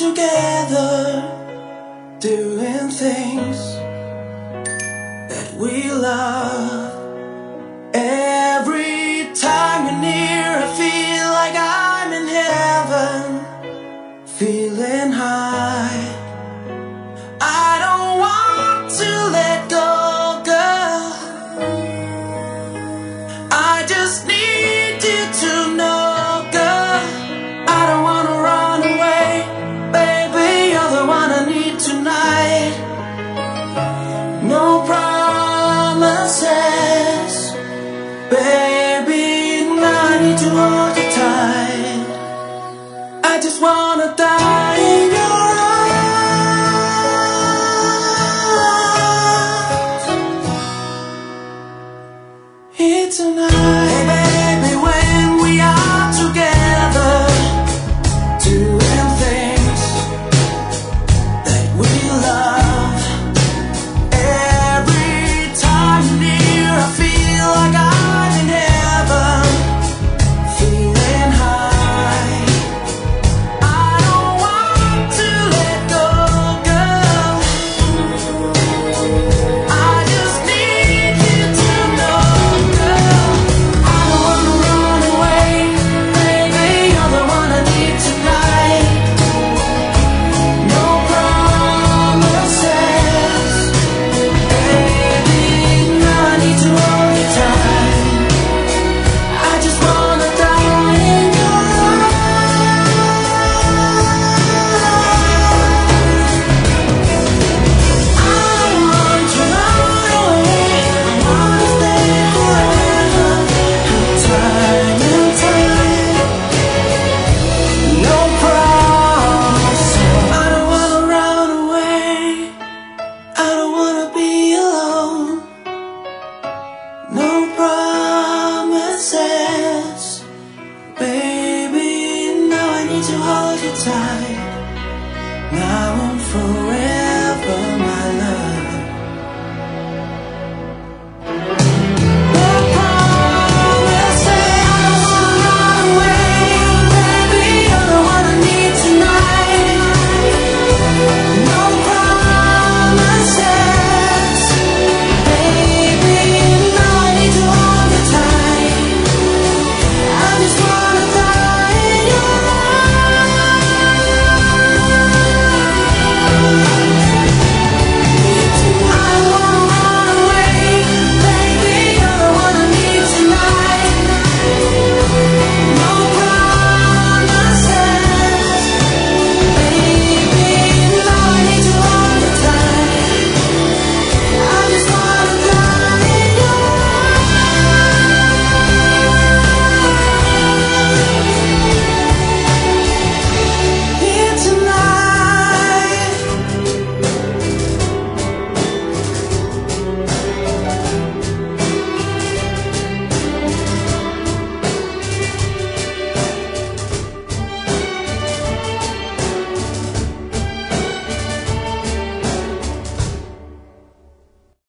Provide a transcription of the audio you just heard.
together, doing things that we love. Every time you're near, I feel like I'm in heaven, feeling high. I don't want to let go, girl. I just need you to know, girl. I don't wanna run away, baby. You're the one I need tonight. No promises, baby. I need to hold you tight. I just wanna die in your arms here tonight. Hey baby, when we are together, doing things that we love. Every time you're near, I feel like I'm in heaven, feeling high. I don't want to let go, girl. I just need you to know, girl. I don't wanna run away, baby. You're the one I need tonight. No promises, baby. Now I need to hold you tight. I just wanna die in your arms. I don't want to run away. I wanna stay forever. Time and time. No promises. I don't wanna run away. I don't wanna be alone. No promises, baby. Now I need to hold you tight. Now I'm frozen.